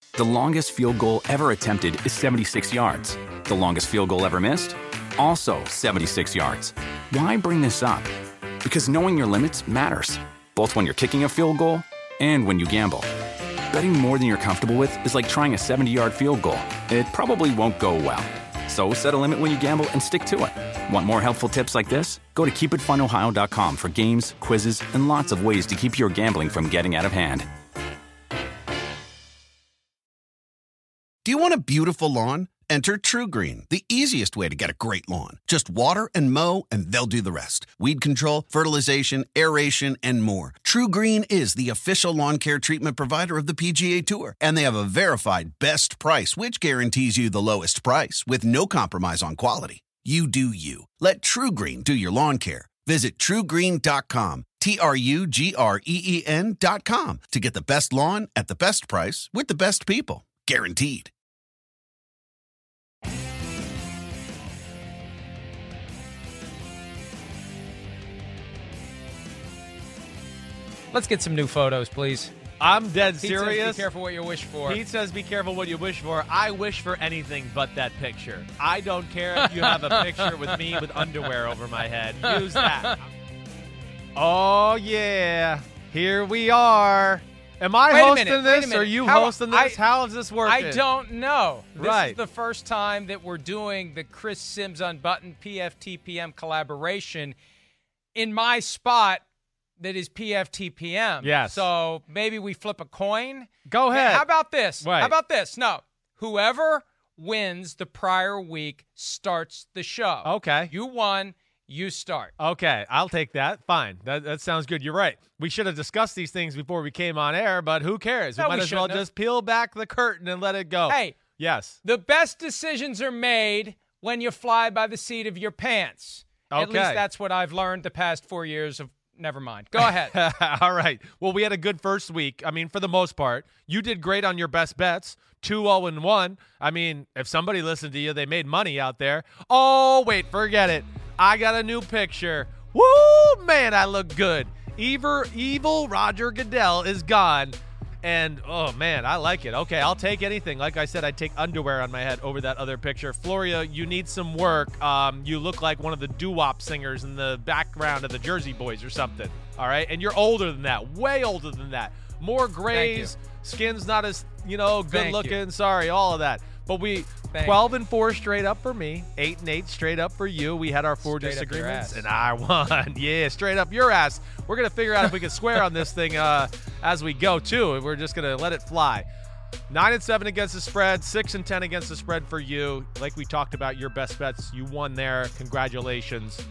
The longest field goal ever attempted is 76 yards. The longest field goal ever missed? Also 76 yards. Why bring this up? Because knowing your limits matters, both when you're kicking a field goal and when you gamble. Betting more than you're comfortable with is like trying a 70-yard field goal. It probably won't go well. So set a limit when you gamble and stick to it. Want more helpful tips like this? Go to keepitfunohio.com for games, quizzes, and lots of ways to keep your gambling from getting out of hand. Do you want a beautiful lawn? Enter TruGreen, the easiest way to get a great lawn. Just water and mow, and they'll do the rest. Weed control, fertilization, aeration, and more. TruGreen is the official lawn care treatment provider of the PGA Tour, and they have a verified best price, which guarantees you the lowest price with no compromise on quality. You do you. Let TruGreen do your lawn care. Visit TruGreen.com, TruGreen.com, to get the best lawn at the best price with the best people. Guaranteed. Let's get some new photos, please. I'm dead Pete serious. Says, be careful what you wish for. Pete says be careful what you wish for. I wish for anything but that picture. I don't care if you have a picture with me with underwear over my head. Use that. Oh, yeah. Here we are. Am I hosting this, or are you hosting this? How is this working? I don't know. This Right. is the first time that we're doing the Chris Sims Unbuttoned PFTPM collaboration in my spot that is PFTPM. Yes. So maybe we flip a coin. Go ahead. How about this? Right. How about this? No. Whoever wins the prior week starts the show. Okay. You won. You start. Okay, I'll take that. Fine. That sounds good. You're right. We should have discussed these things before we came on air, but who cares? No, we might we as well shouldn't have. just peel back the curtain and let it go. Hey. Yes. The best decisions are made when you fly by the seat of your pants. At Okay. least that's what I've learned the past 4 years of. Never mind. Go ahead. All right. Well, we had a good first week. I mean, for the most part. You did great on your best bets. 2-0-1. I mean, if somebody listened to you, they made money out there. Oh, wait, forget it. I got a new picture. Woo, man, I look good. Evil Roger Goodell is gone. And, oh, man, I like it. Okay, I'll take anything. Like I said, I'd take underwear on my head over that other picture. Floria, you need some work. You look like one of the doo-wop singers in the background of the Jersey Boys or something. All right? And you're older than that. Way older than that. More grays. Skin's not as, good looking. Sorry, all of that. But 12-4 straight up for me, 8-8 straight up for you. We had our 4 disagreements, and I won. Yeah, straight up your ass. We're going to figure out if we can swear on this thing as we go, too. We're just going to let it fly. 9-7 against the spread, 6-10 against the spread for you. Like we talked about, your best bets, you won there. Congratulations.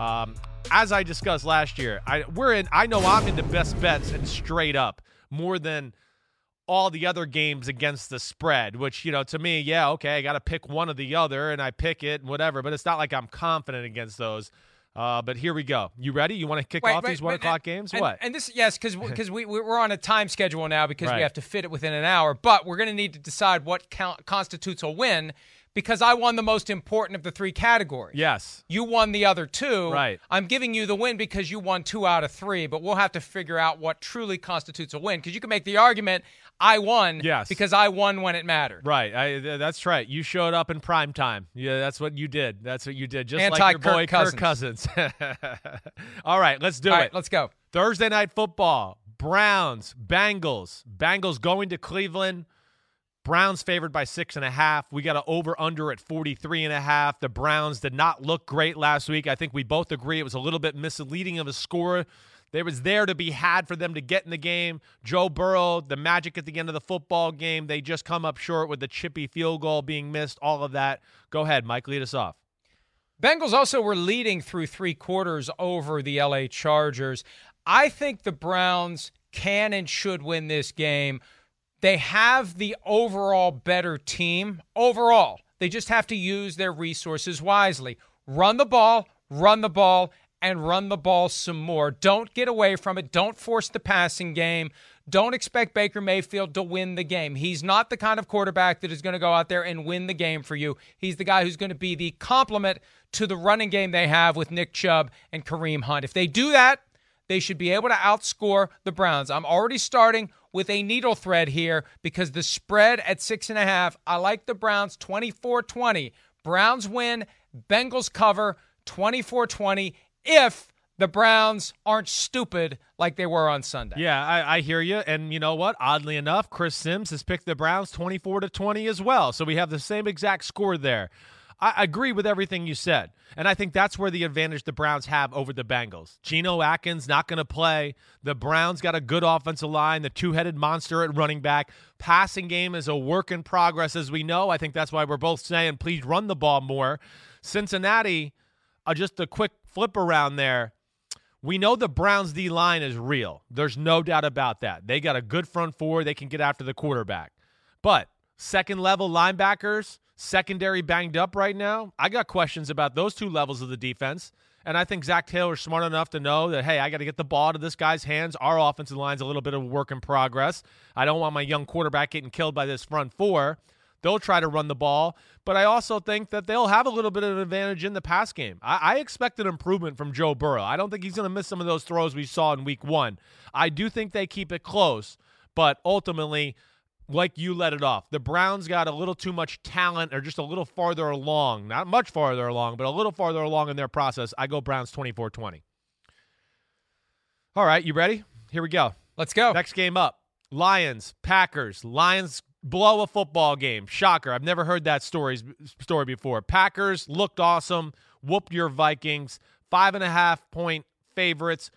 As I discussed last year, I know I'm into best bets and straight up more than all the other games against the spread, which, to me, yeah, okay, I got to pick one or the other, and I pick it and whatever, but it's not like I'm confident against those. But here we go. You ready? You want to kick off these 1 o'clock games? What? And this, yes, because we're on a time schedule now because Right. we have to fit it within an hour, but we're going to need to decide what constitutes a win because I won the most important of the 3 categories. Yes. You won the other 2. Right. I'm giving you the win because you won 2 out of 3, but we'll have to figure out what truly constitutes a win because you can make the argument I won because I won when it mattered. Right. That's right. You showed up in prime time. Yeah, that's what you did. Just like your boy Kirk Kirk Cousins. All right, let's do it. All right, let's go. Thursday night football. Browns, Bengals. Bengals going to Cleveland. Browns favored by 6.5. We got an over-under at 43.5. The Browns did not look great last week. I think we both agree it was a little bit misleading of a score. There was there to be had for them to get in the game. Joe Burrow, the magic at the end of the football game, they just come up short with the chippy field goal being missed, all of that. Go ahead, Mike, lead us off. Bengals also were leading through 3 quarters over the LA Chargers. I think the Browns can and should win this game. They have the overall better team. Overall, they just have to use their resources wisely. Run the ball, and run the ball some more. Don't get away from it. Don't force the passing game. Don't expect Baker Mayfield to win the game. He's not the kind of quarterback that is going to go out there and win the game for you. He's the guy who's going to be the complement to the running game they have with Nick Chubb and Kareem Hunt. If they do that, they should be able to outscore the Browns. I'm already starting with a needle thread here because the spread at 6.5, I like the Browns 24-20. Browns win, Bengals cover 24-20 if the Browns aren't stupid like they were on Sunday. Yeah, I hear you. And you know what? Oddly enough, Chris Sims has picked the Browns 24-20 as well. So we have the same exact score there. I agree with everything you said. And I think that's where the advantage the Browns have over the Bengals. Geno Atkins not going to play. The Browns got a good offensive line, the two-headed monster at running back. Passing game is a work in progress, as we know. I think that's why we're both saying, please run the ball more. Cincinnati, just a quick flip around there. We know the Browns' D-line is real. There's no doubt about that. They got a good front four. They can get after the quarterback. But second-level linebackers, secondary banged up right now. I got questions about those two levels of the defense. And I think Zach Taylor's smart enough to know that, hey, I got to get the ball out of this guy's hands. Our offensive line's a little bit of a work in progress. I don't want my young quarterback getting killed by this front four. They'll try to run the ball, but I also think that they'll have a little bit of an advantage in the pass game. I expect an improvement from Joe Burrow. I don't think he's going to miss some of those throws we saw in week 1. I do think they keep it close, but ultimately, like you let it off, the Browns got a little too much talent or just a little farther along, not much farther along, but a little farther along in their process. I go Browns 24-20. All right, you ready? Here we go. Let's go. Next game up, Lions, Packers. Lions blow a football game. Shocker. I've never heard that story before. Packers looked awesome, whooped your Vikings. 5.5-point favorites.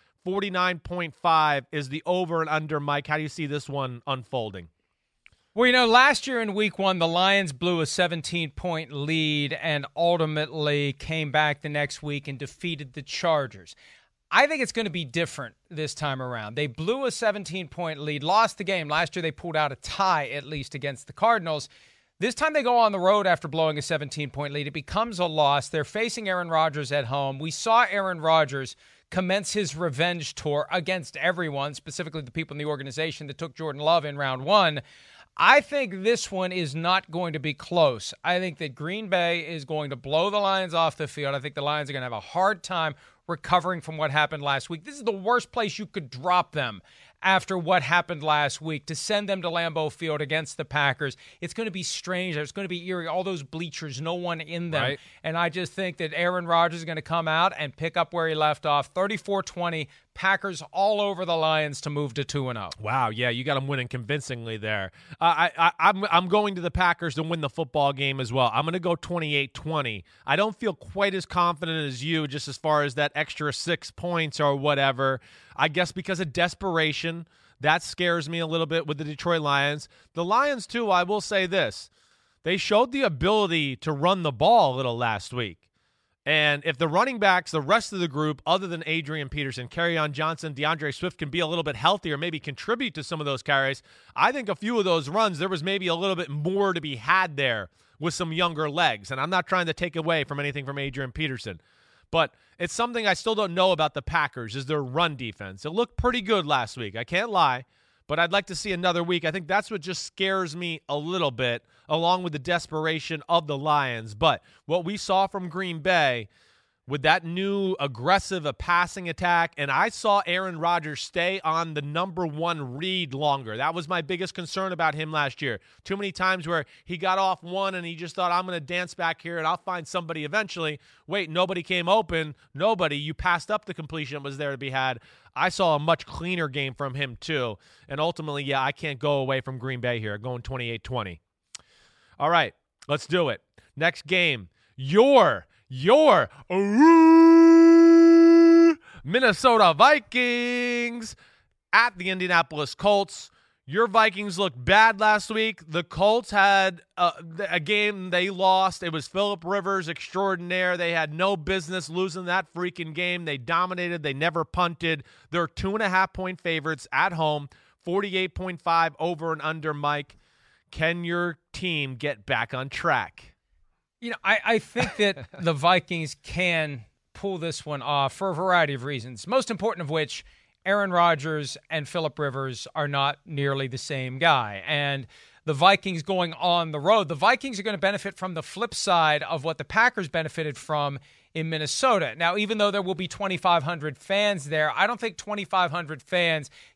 49.5 is the over and under. Mike, how do you see this one unfolding? Well, last year in week 1, the Lions blew a 17-point lead and ultimately came back the next week and defeated the Chargers. I think it's going to be different this time around. They blew a 17-point lead, lost the game. Last year they pulled out a tie, at least, against the Cardinals. This time they go on the road after blowing a 17-point lead. It becomes a loss. They're facing Aaron Rodgers at home. We saw Aaron Rodgers commence his revenge tour against everyone, specifically the people in the organization that took Jordan Love in round 1. I think this one is not going to be close. I think that Green Bay is going to blow the Lions off the field. I think the Lions are going to have a hard time recovering from what happened last week. This is the worst place you could drop them after what happened last week, to send them to Lambeau Field against the Packers. It's going to be strange. It's going to be eerie. All those bleachers, no one in them. Right. And I just think that Aaron Rodgers is going to come out and pick up where he left off. 34-20, Packers all over the Lions to move to 2-0. Wow, yeah, you got them winning convincingly there. I'm going to the Packers to win the football game as well. I'm going to go 28-20. I don't feel quite as confident as you just as far as that extra 6 points or whatever. I guess because of desperation, that scares me a little bit with the Detroit Lions. The Lions, too, I will say this. They showed the ability to run the ball a little last week. And if the running backs, the rest of the group, other than Adrian Peterson, Kerryon Johnson, DeAndre Swift, can be a little bit healthier, maybe contribute to some of those carries, I think a few of those runs, there was maybe a little bit more to be had there with some younger legs. And I'm not trying to take away from anything from Adrian Peterson. But it's something I still don't know about the Packers is their run defense. It looked pretty good last week. I can't lie. But I'd like to see another week. I think that's what just scares me a little bit, along with the desperation of the Lions. But what we saw from Green Bay with that new aggressive passing attack, and I saw Aaron Rodgers stay on the number 1 read longer. That was my biggest concern about him last year. Too many times where he got off one and he just thought, I'm going to dance back here and I'll find somebody eventually. Wait, nobody came open. Nobody. You passed up the completion that was there to be had. I saw a much cleaner game from him too. And ultimately, yeah, I can't go away from Green Bay here. Going 28-20. All right, let's do it. Next game. Your Minnesota Vikings at the Indianapolis Colts. Your Vikings looked bad last week. The Colts had a game they lost. It was Phillip Rivers extraordinaire. They had no business losing that freaking game. They dominated. They never punted. They're 2.5-point favorites at home. 48.5 over and under. Mike, can your team get back on track? I think that the Vikings can pull this one off for a variety of reasons, most important of which, Aaron Rodgers and Phillip Rivers are not nearly the same guy. And the Vikings going on the road, the Vikings are going to benefit from the flip side of what the Packers benefited from in Minnesota. Now, even though there will be 2,500 fans there, I don't think 2,500 fans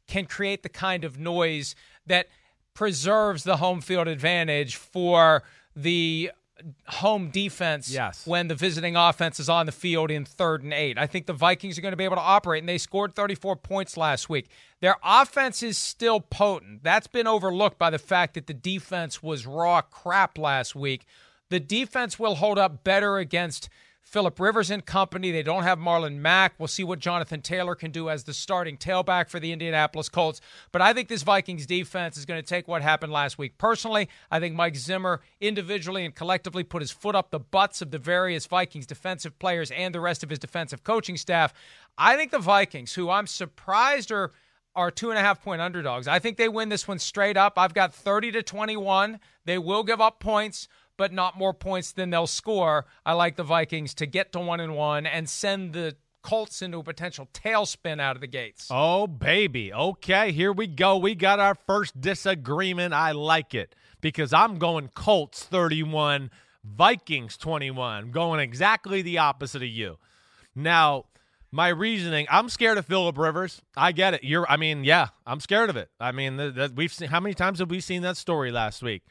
can create the kind of noise that preserves the home field advantage for the home defense when the visiting offense is on the field in 3rd and 8. I think the Vikings are going to be able to operate, and they scored 34 points last week. Their offense is still potent. That's been overlooked by the fact that the defense was raw crap last week. The defense will hold up better against Phillip Rivers and company. They don't have Marlon Mack. We'll see what Jonathan Taylor can do as the starting tailback for the Indianapolis Colts. But I think this Vikings defense is going to take what happened last week. Personally, I think Mike Zimmer individually and collectively put his foot up the butts of the various Vikings defensive players and the rest of his defensive coaching staff. I think the Vikings, who I'm surprised are 2.5-point underdogs, I think they win this one straight up. I've got 30-21. They will give up points, but not more points than they'll score. I like the Vikings to get to 1-1 and send the Colts into a potential tailspin out of the gates. Oh, baby. Okay, here we go. We got our first disagreement. I like it because I'm going Colts 31, Vikings 21. Going exactly the opposite of you. Now, my reasoning, I'm scared of Phillip Rivers. I get it. I'm scared of it. I mean, we've seen, how many times have we seen that story last week?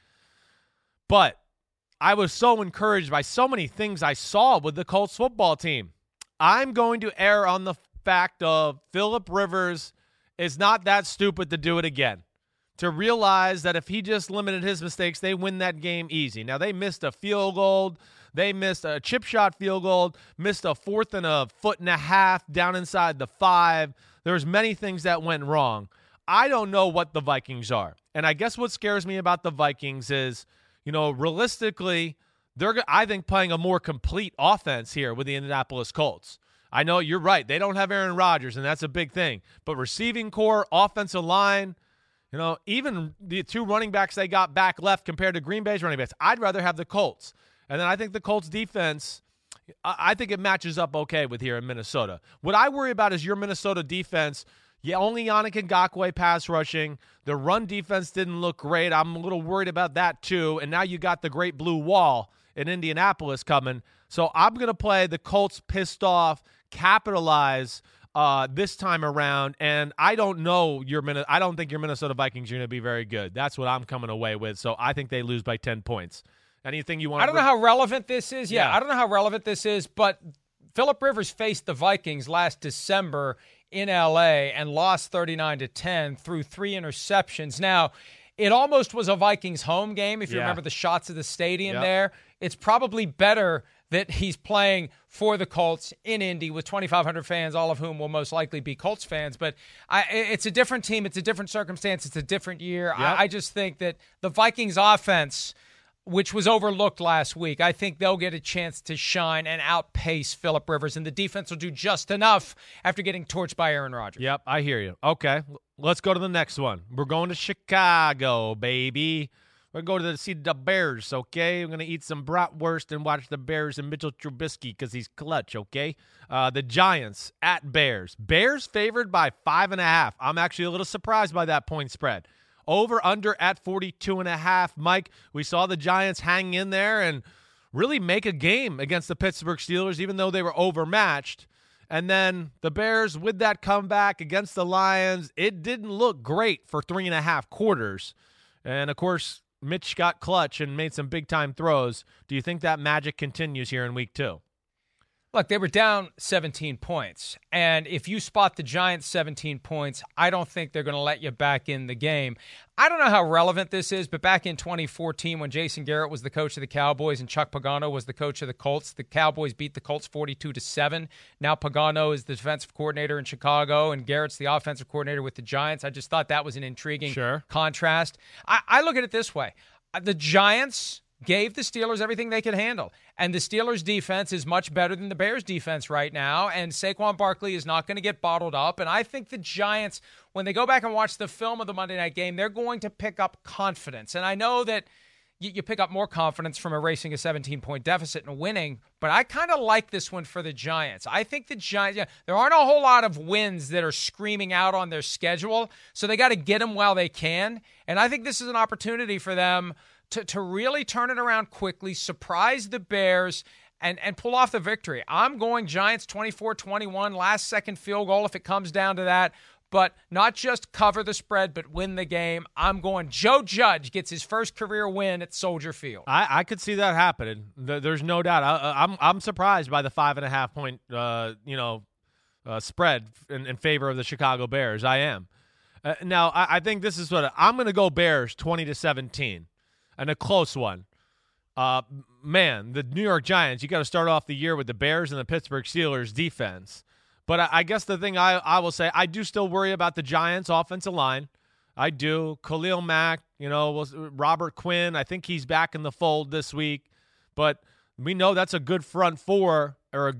But I was so encouraged by so many things I saw with the Colts football team. I'm going to err on the fact of Phillip Rivers is not that stupid to do it again. To realize that if he just limited his mistakes, they win that game easy. Now, they missed a field goal. They missed a chip shot field goal, missed a 4th and a 1.5 feet down inside the 5. There's many things that went wrong. I don't know what the Vikings are. And I guess what scares me about the Vikings is, realistically, they're, I think, playing a more complete offense here with the Indianapolis Colts. I know you're right. They don't have Aaron Rodgers, and that's a big thing. But receiving core, offensive line, even the 2 running backs they got back left compared to Green Bay's running backs, I'd rather have the Colts. And then I think the Colts defense, I think it matches up okay with here in Minnesota. What I worry about is your Minnesota defense. Only Yannick Ngakoue pass rushing. The run defense didn't look great. I'm a little worried about that too. And now you got the great blue wall in Indianapolis coming. So I'm going to play the Colts pissed off, capitalize this time around. And I don't know I don't think your Minnesota Vikings are going to be very good. That's what I'm coming away with. So I think they lose by 10 points. Anything you want? I don't know how relevant this is. Yeah, I don't know how relevant this is, but Phillip Rivers faced the Vikings last December in L.A. and lost 39-10 through 3 interceptions. Now, it almost was a Vikings home game, if you remember the shots of the stadium there. It's probably better that he's playing for the Colts in Indy with 2,500 fans, all of whom will most likely be Colts fans. But it's a different team. It's a different circumstance. It's a different year. I just think that the Vikings offense, which was overlooked last week, I think they'll get a chance to shine and outpace Phillip Rivers, and the defense will do just enough after getting torched by Aaron Rodgers. Yep, I hear you. Okay, let's go to the next one. We're going to Chicago, baby. We're going to see the Bears, okay? We're going to eat some bratwurst and watch the Bears and Mitchell Trubisky because he's clutch, okay? The Giants at Bears. Bears favored by 5.5. I'm actually a little surprised by that point spread. Over under at 42.5. Mike, we saw the Giants hang in there and really make a game against the Pittsburgh Steelers, even though they were overmatched. And then the Bears, with that comeback against the Lions, it didn't look great for 3.5 quarters. And, of course, Mitch got clutch and made some big-time throws. Do you think that magic continues here in week 2? Look, they were down 17 points. And if you spot the Giants 17 points, I don't think they're going to let you back in the game. I don't know how relevant this is, but back in 2014 when Jason Garrett was the coach of the Cowboys and Chuck Pagano was the coach of the Colts, the Cowboys beat the Colts 42-7. Now Pagano is the defensive coordinator in Chicago and Garrett's the offensive coordinator with the Giants. I just thought that was an intriguing contrast. I look at it this way. The Giants gave the Steelers everything they could handle. And the Steelers' defense is much better than the Bears' defense right now, and Saquon Barkley is not going to get bottled up. And I think the Giants, when they go back and watch the film of the Monday night game, they're going to pick up confidence. And I know that you pick up more confidence from erasing a 17-point deficit and winning, but I kind of like this one for the Giants. I think the Giants, there aren't a whole lot of wins that are screaming out on their schedule, so they got to get them while they can. And I think this is an opportunity for them to really turn it around quickly, surprise the Bears, and pull off the victory. I'm going Giants 24-21, last-second field goal if it comes down to that. but not just cover the spread, but win the game. I'm going Joe Judge gets his first career win at Soldier Field. I could see that happening. There's no doubt. I'm surprised by the 5.5 point spread in favor of the Chicago Bears. I am. Now I think this is what I'm going to go Bears 20-17, and a close one. Man, the New York Giants. You got to start off the year with the Bears and the Pittsburgh Steelers defense. But I guess the thing I will say, I do still worry about the Giants' offensive line. I do. Khalil Mack, Robert Quinn, I think he's back in the fold this week. But we know that's a good front for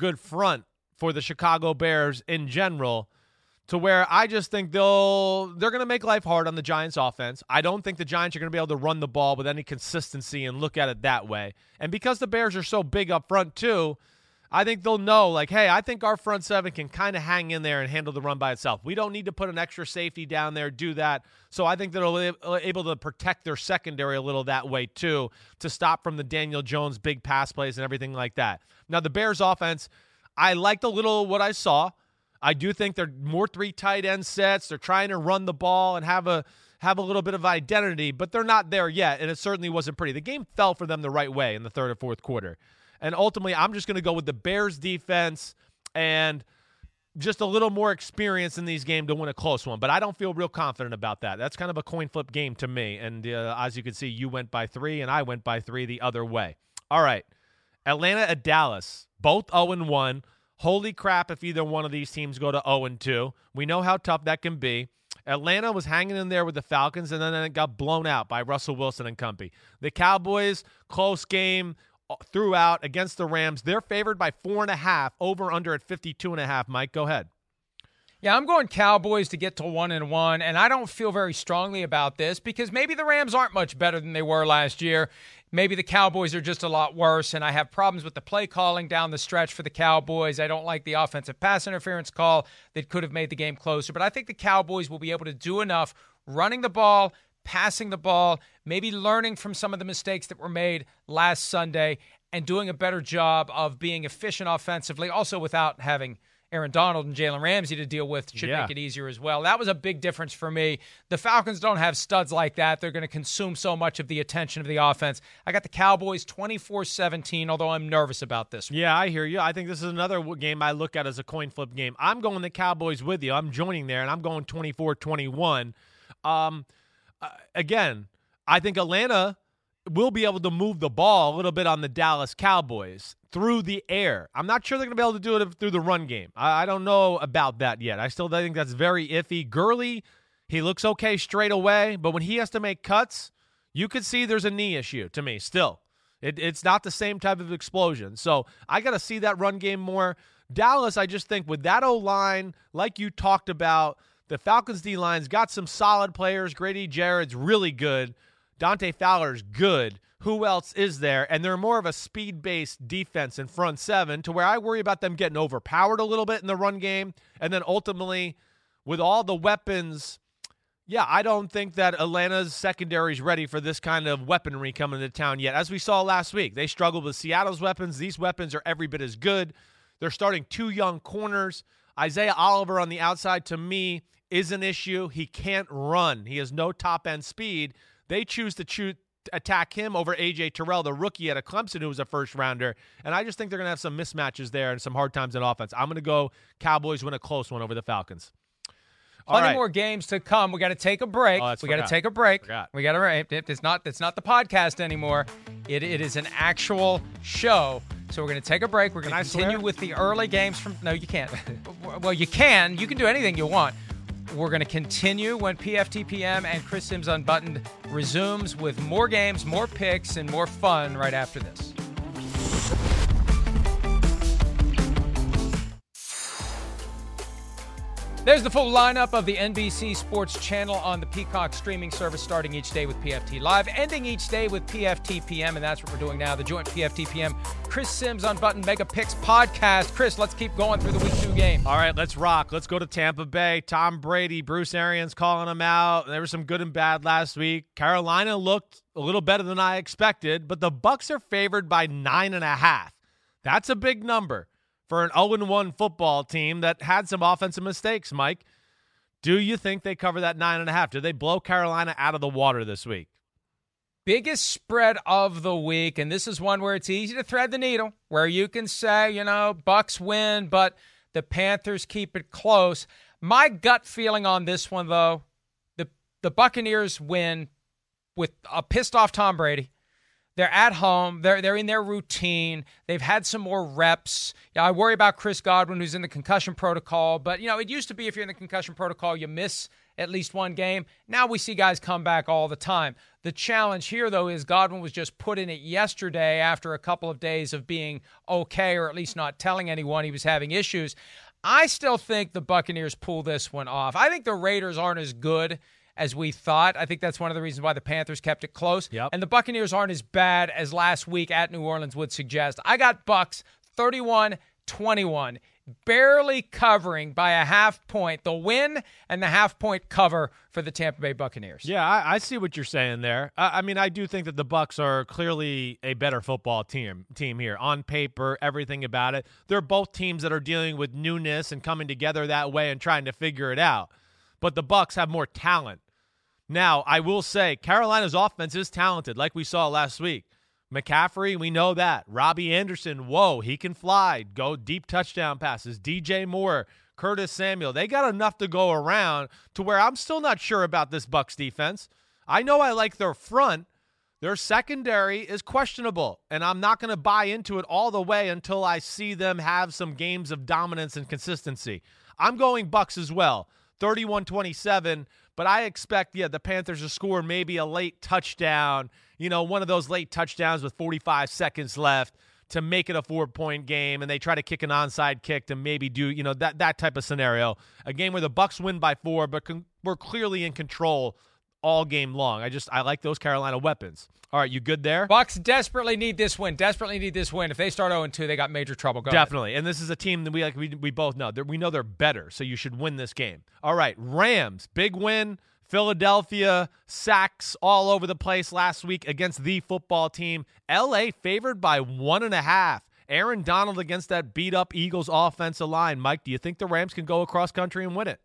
the Chicago Bears in general, to where I just think they're going to make life hard on the Giants' offense. I don't think the Giants are going to be able to run the ball with any consistency and look at it that way. And because the Bears are so big up front too, I think they'll know, hey, I think our front seven can kind of hang in there and handle the run by itself. We don't need to put an extra safety down there, do that. So I think they'll be able to protect their secondary a little that way too, to stop from the Daniel Jones big pass plays and everything like that. Now, the Bears offense, I liked a little what I saw. I do think they're more 3 tight end sets. They're trying to run the ball and have a little bit of identity, but they're not there yet, and it certainly wasn't pretty. The game fell for them the right way in the third or fourth quarter. And ultimately, I'm just going to go with the Bears defense and just a little more experience in these games to win a close one. But I don't feel real confident about that. That's kind of a coin flip game to me. And as you can see, you went by 3 and I went by 3 the other way. All right. Atlanta at Dallas, both 0-1. Holy crap if either one of these teams go to 0-2. We know how tough that can be. Atlanta was hanging in there with the Falcons, and then it got blown out by Russell Wilson and company. The Cowboys, close game throughout against the Rams. They're favored by 4.5, over under at 52.5. Mike, go ahead. Yeah, I'm going Cowboys to get to 1-1, and I don't feel very strongly about this because maybe the Rams aren't much better than they were last year. Maybe the Cowboys are just a lot worse, and I have problems with the play calling down the stretch for the Cowboys. I don't like the offensive pass interference call that could have made the game closer, but I think the Cowboys will be able to do enough running the ball, passing the ball, maybe learning from some of the mistakes that were made last Sunday and doing a better job of being efficient offensively, also without having Aaron Donald and Jalen Ramsey to deal with should make it easier as well. That was a big difference for me. The Falcons don't have studs like that. They're going to consume so much of the attention of the offense. I got the Cowboys 24-17, although I'm nervous about this one. Yeah, I hear you. I think this is another game I look at as a coin flip game. I'm going the Cowboys with you. I'm joining there, and I'm going 24-21. Again, I think Atlanta will be able to move the ball a little bit on the Dallas Cowboys through the air. I'm not sure they're going to be able to do it through the run game. I don't know about that yet. I still think that's very iffy. Gurley, he looks okay straight away, but when he has to make cuts, you could see there's a knee issue to me still. It's not the same type of explosion. So I got to see that run game more. Dallas, I just think with that O-line, like you talked about, the Falcons D-line's got some solid players. Grady Jarrett's really good. Dante Fowler's good. Who else is there? And they're more of a speed-based defense in front seven to where I worry about them getting overpowered a little bit in the run game. And then ultimately, with all the weapons, I don't think that Atlanta's secondary is ready for this kind of weaponry coming to town yet. As we saw last week, they struggled with Seattle's weapons. These weapons are every bit as good. They're starting 2 young corners. Isaiah Oliver on the outside, to me, is an issue. He can't run. He has no top-end speed. They choose to attack him over A.J. Terrell, the rookie out of Clemson, who was a first-rounder. And I just think they're going to have some mismatches there and some hard times in offense. I'm going to go Cowboys win a close one over the Falcons. Plenty more games to come. We got to take a break. We got to take a break. We got to. It's not the podcast anymore. It is an actual show. So we're going to take a break. We're going to continue with the early games from. No, you can't. Well, you can. You can do anything you want. We're going to continue when PFTPM and Chris Sims Unbuttoned resumes with more games, more picks, and more fun right after this. There's the full lineup of the NBC Sports Channel on the Peacock streaming service, starting each day with PFT Live, ending each day with PFTPM, and that's what we're doing now, the joint PFTPM Chris Sims Unbuttoned Mega Picks podcast. Chris, let's keep going through the Week 2 game. All right, let's rock. Let's go to Tampa Bay. Tom Brady, Bruce Arians calling him out. There was some good and bad last week. Carolina looked a little better than I expected, but the Bucs are favored by 9.5. That's a big number for an 0-1 football team that had some offensive mistakes, Mike. Do you think they cover that 9.5? Do they blow Carolina out of the water this week? Biggest spread of the week, and this is one where it's easy to thread the needle, where you can say, Bucs win, but the Panthers keep it close. My gut feeling on this one, though, the Buccaneers win with a pissed-off Tom Brady. They're at home. They're in their routine. They've had some more reps. I worry about Chris Godwin, who's in the concussion protocol. But, it used to be if you're in the concussion protocol, you miss at least one game. Now we see guys come back all the time. The challenge here, though, is Godwin was just put in it yesterday after a couple of days of being okay, or at least not telling anyone he was having issues. I still think the Buccaneers pull this one off. I think the Raiders aren't as good as we thought. I think that's one of the reasons why the Panthers kept it close. Yep. And the Buccaneers aren't as bad as last week at New Orleans would suggest. I got Bucs 31-21, barely covering by a half point, the win and the half-point cover for the Tampa Bay Buccaneers. Yeah, I see what you're saying there. I do think that the Bucs are clearly a better football team here. On paper, everything about it. They're both teams that are dealing with newness and coming together that way and trying to figure it out. But the Bucs have more talent. Now, I will say Carolina's offense is talented, like we saw last week. McCaffrey, we know that. Robbie Anderson, whoa, he can fly. Go deep touchdown passes. DJ Moore, Curtis Samuel. They got enough to go around to where I'm still not sure about this Bucs defense. I know I like their front. Their secondary is questionable, and I'm not going to buy into it all the way until I see them have some games of dominance and consistency. I'm going Bucs as well, 31-27. But I expect, the Panthers to score maybe a late touchdown, one of those late touchdowns with 45 seconds left to make it a 4-point game, and they try to kick an onside kick to maybe do, that type of scenario. A game where the Bucs win by 4, but we're clearly in control all game long. I like those Carolina weapons. All right, you good there? Bucs desperately need this win. If they start 0-2, they got major trouble. Go Definitely. ahead. And this is a team that we both know. We know they're better, so you should win this game. All right, Rams, big win. Philadelphia, sacks all over the place last week against the football team. L.A. favored by 1.5. Aaron Donald against that beat-up Eagles offensive line. Mike, do you think the Rams can go across country and win it?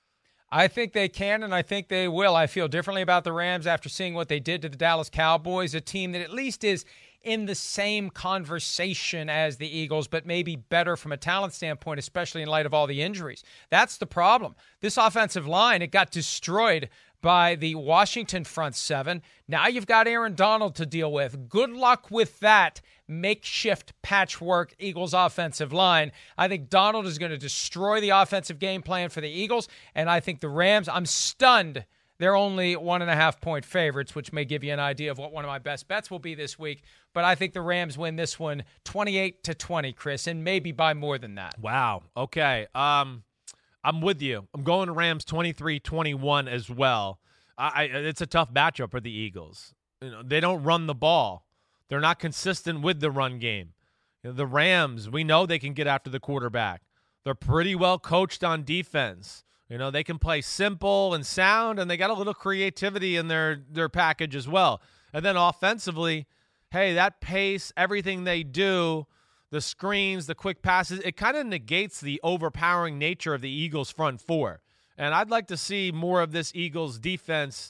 I think they can, and I think they will. I feel differently about the Rams after seeing what they did to the Dallas Cowboys, a team that at least is in the same conversation as the Eagles, but maybe better from a talent standpoint, especially in light of all the injuries. That's the problem. This offensive line, it got destroyed by the Washington front seven. Now you've got Aaron Donald to deal with. Good luck with that makeshift patchwork Eagles offensive line. I think Donald is going to destroy the offensive game plan for the Eagles, and I think the Rams, I'm stunned they're only 1.5-point favorites, which may give you an idea of what one of my best bets will be this week. But I think the Rams win this one 28-20, Chris, and maybe by more than that. Wow. Okay. I'm with you. I'm going to Rams 23-21 as well. It's a tough matchup for the Eagles. They don't run the ball. They're not consistent with the run game. The Rams, we know they can get after the quarterback. They're pretty well coached on defense. They can play simple and sound, and they got a little creativity in their package as well. And then offensively, hey, that pace, everything they do, the screens, the quick passes, it kind of negates the overpowering nature of the Eagles' front four. And I'd like to see more of this Eagles defense.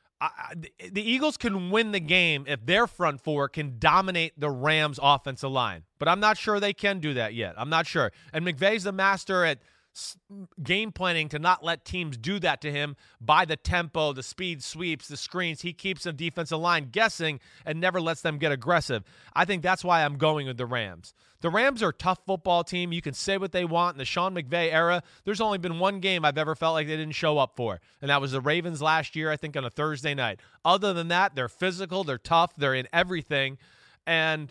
The Eagles can win the game if their front four can dominate the Rams' offensive line. But I'm not sure they can do that yet. I'm not sure. And McVay's the master at game planning to not let teams do that to him by the tempo, the speed sweeps, the screens. He keeps the defensive line guessing and never lets them get aggressive. I think that's why I'm going with the Rams. The Rams are a tough football team. You can say what they want. In the Sean McVay era, there's only been one game I've ever felt like they didn't show up for, and that was the Ravens last year, I think, on a Thursday night. Other than that, they're physical, they're tough, they're in everything, and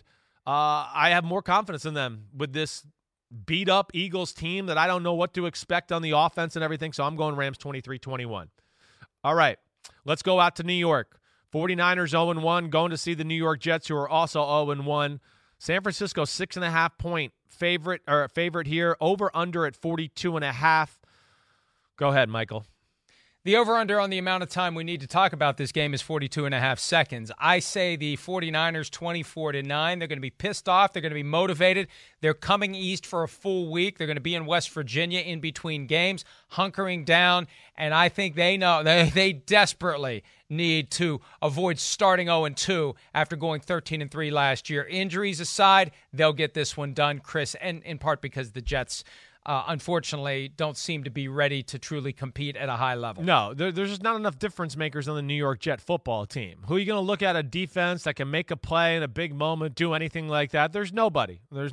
I have more confidence in them with this beat-up Eagles team that I don't know what to expect on the offense and everything, so I'm going Rams 23-21. All right, let's go out to New York. 49ers 0-1, going to see the New York Jets, who are also 0-1. San Francisco 6.5-point favorite here, over under at 42.5. Go ahead, Michael. The over-under on the amount of time we need to talk about this game is 42.5 seconds. I say the 49ers 24-9. They're going to be pissed off. They're going to be motivated. They're coming east for a full week. They're going to be in West Virginia in between games, hunkering down. And I think they know they desperately need to avoid starting 0-2 after going 13-3 last year. Injuries aside, they'll get this one done, Chris, and in part because the Jets unfortunately don't seem to be ready to truly compete at a high level. No, there's just not enough difference makers on the New York Jet football team. Who are you going to look at a defense that can make a play in a big moment, do anything like that? There's nobody. There's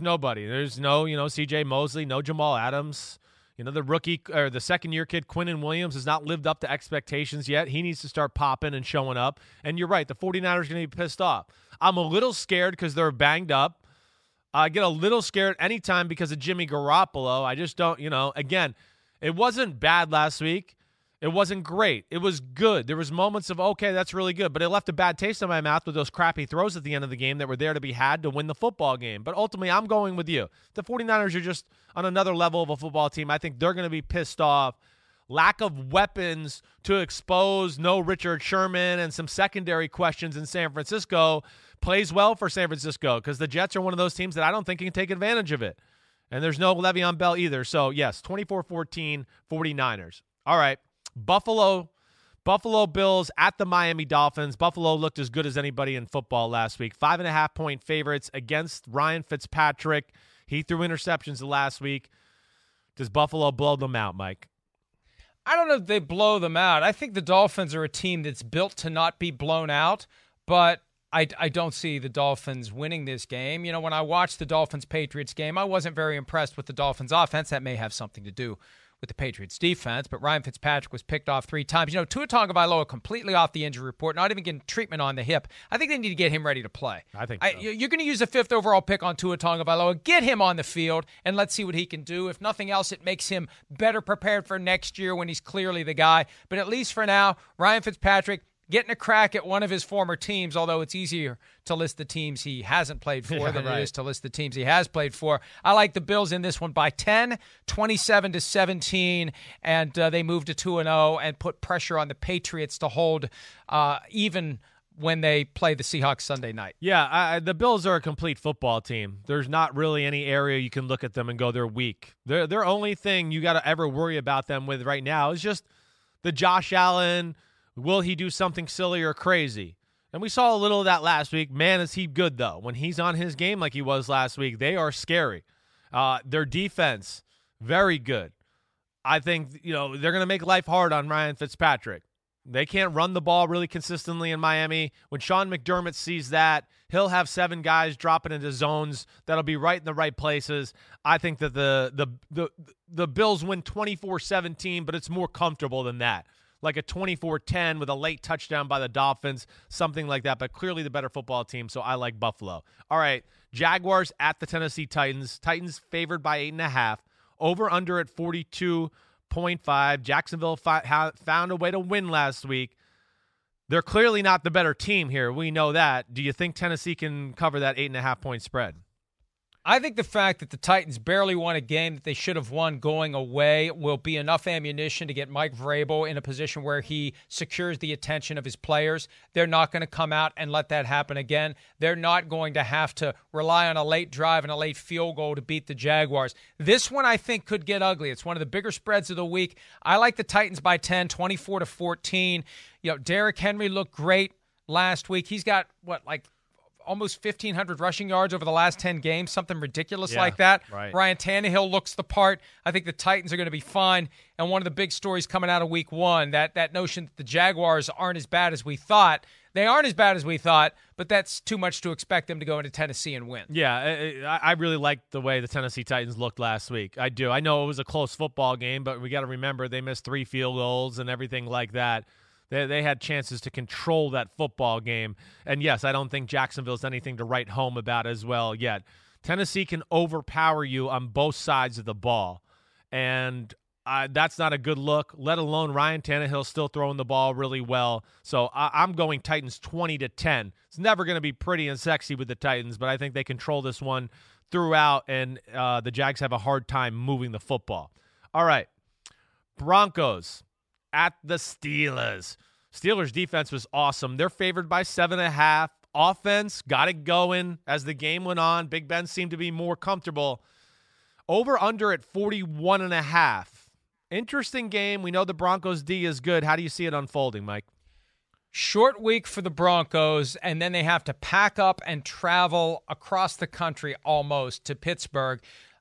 no, C.J. Mosley, no Jamal Adams. The rookie or the second-year kid, Quinnen Williams, has not lived up to expectations yet. He needs to start popping and showing up. And you're right, the 49ers are going to be pissed off. I'm a little scared because they're banged up. I get a little scared anytime because of Jimmy Garoppolo. I just don't, again, it wasn't bad last week. It wasn't great. It was good. There was moments of, okay, that's really good, but it left a bad taste in my mouth with those crappy throws at the end of the game that were there to be had to win the football game. But ultimately, I'm going with you. The 49ers are just on another level of a football team. I think they're going to be pissed off. Lack of weapons to expose no Richard Sherman and some secondary questions in San Francisco plays well for San Francisco because the Jets are one of those teams that I don't think can take advantage of it. And there's no Le'Veon Bell either. So, yes, 24-14, 49ers. All right, Buffalo Bills at the Miami Dolphins. Buffalo looked as good as anybody in football last week. 5.5-point favorites against Ryan Fitzpatrick. He threw interceptions last week. Does Buffalo blow them out, Mike? I don't know if they blow them out. I think the Dolphins are a team that's built to not be blown out, but I don't see the Dolphins winning this game. When I watched the Dolphins-Patriots game, I wasn't very impressed with the Dolphins' offense. That may have something to do with the Patriots' defense, but Ryan Fitzpatrick was picked off 3 times. Tua Tagovailoa completely off the injury report, not even getting treatment on the hip. I think they need to get him ready to play. I think so. You're going to use the 5th overall pick on Tua Tagovailoa. Get him on the field, and let's see what he can do. If nothing else, it makes him better prepared for next year when he's clearly the guy. But at least for now, Ryan Fitzpatrick getting a crack at one of his former teams, although it's easier to list the teams he hasn't played for than it is to list the teams he has played for. I like the Bills in this one by 10, 27-17, and they move to 2-0 and put pressure on the Patriots to hold even when they play the Seahawks Sunday night. Yeah, the Bills are a complete football team. There's not really any area you can look at them and go, they're weak. Their only thing you got to ever worry about them with right now is just the Josh Allen. Will he do something silly or crazy? And we saw a little of that last week. Man, is he good, though. When he's on his game like he was last week, they are scary. Their defense, very good. I think, they're going to make life hard on Ryan Fitzpatrick. They can't run the ball really consistently in Miami. When Sean McDermott sees that, he'll have 7 guys dropping into zones that'll be right in the right places. I think that the Bills win 24-17, but it's more comfortable than that. Like a 24-10 with a late touchdown by the Dolphins, something like that. But clearly the better football team, so I like Buffalo. All right, Jaguars at the Tennessee Titans. Titans favored by 8.5. Over-under at 42.5. Jacksonville found a way to win last week. They're clearly not the better team here. We know that. Do you think Tennessee can cover that 8.5-point spread? I think the fact that the Titans barely won a game that they should have won going away will be enough ammunition to get Mike Vrabel in a position where he secures the attention of his players. They're not going to come out and let that happen again. They're not going to have to rely on a late drive and a late field goal to beat the Jaguars. This one, I think, could get ugly. It's one of the bigger spreads of the week. I like the Titans by 10, 24-14. Derrick Henry looked great last week. He's got, almost 1,500 rushing yards over the last 10 games, something ridiculous like that. Right. Ryan Tannehill looks the part. I think the Titans are going to be fine. And one of the big stories coming out of week 1, that notion that the Jaguars aren't as bad as we thought. They aren't as bad as we thought, but that's too much to expect them to go into Tennessee and win. Yeah, I really liked the way the Tennessee Titans looked last week. I do. I know it was a close football game, but we got to remember they missed 3 field goals and everything like that. They had chances to control that football game. And, yes, I don't think Jacksonville's anything to write home about as well yet. Tennessee can overpower you on both sides of the ball. And that's not a good look, let alone Ryan Tannehill still throwing the ball really well. So I'm going Titans 20-10. It's never going to be pretty and sexy with the Titans, but I think they control this one throughout, and the Jags have a hard time moving the football. All right, Broncos at the Steelers. Steelers defense was awesome. They're favored by 7.5. Offense got it going as the game went on. Big Ben seemed to be more comfortable. Over under at 41.5. Interesting game. We know the Broncos D is good. How do you see it unfolding, Mike? Short week for the Broncos, and then they have to pack up and travel across the country almost to Pittsburgh.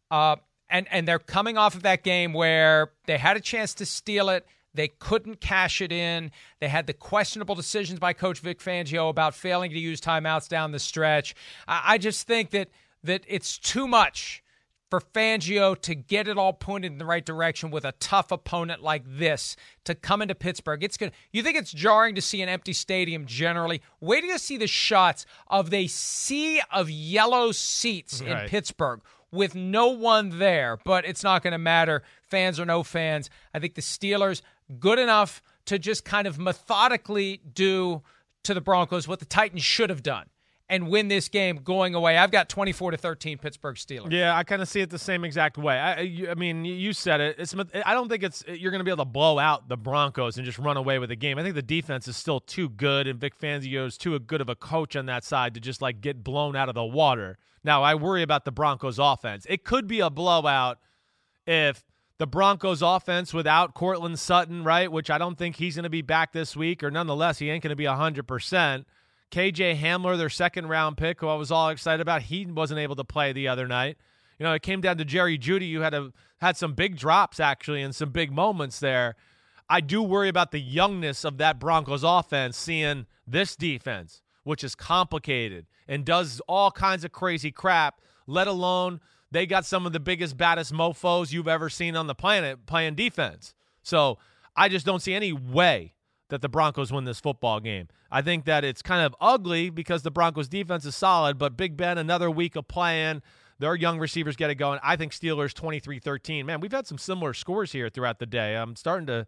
And they're coming off of that game where they had a chance to steal it. They couldn't cash it in. They had the questionable decisions by Coach Vic Fangio about failing to use timeouts down the stretch. I just think that it's too much for Fangio to get it all pointed in the right direction with a tough opponent like this to come into Pittsburgh. You think it's jarring to see an empty stadium generally? Wait till you see the shots of the sea of yellow seats in Pittsburgh with no one there, but it's not going to matter. Fans or no fans. I think the Steelers, good enough to just kind of methodically do to the Broncos what the Titans should have done and win this game going away. I've got 24-13 Pittsburgh Steelers. Yeah, I kind of see it the same exact way. I mean, you said it. I don't think you're going to be able to blow out the Broncos and just run away with the game. I think the defense is still too good, and Vic Fangio is too good of a coach on that side to just like get blown out of the water. Now, I worry about the Broncos offense. It could be a blowout if the Broncos offense without Courtland Sutton, right, which I don't think he's going to be back this week, or nonetheless, he ain't going to be 100%. KJ Hamler, their second-round pick, who I was all excited about, he wasn't able to play the other night. You know, it came down to Jerry Jeudy, who had some big drops, actually, and some big moments there. I do worry about the youngness of that Broncos offense, seeing this defense, which is complicated and does all kinds of crazy crap, let alone they got some of the biggest, baddest mofos you've ever seen on the planet playing defense. So I just don't see any way that the Broncos win this football game. I think that it's kind of ugly because the Broncos defense is solid, but Big Ben, another week of playing, their young receivers get it going. I think Steelers 23-13. Man, we've had some similar scores here throughout the day. I'm starting to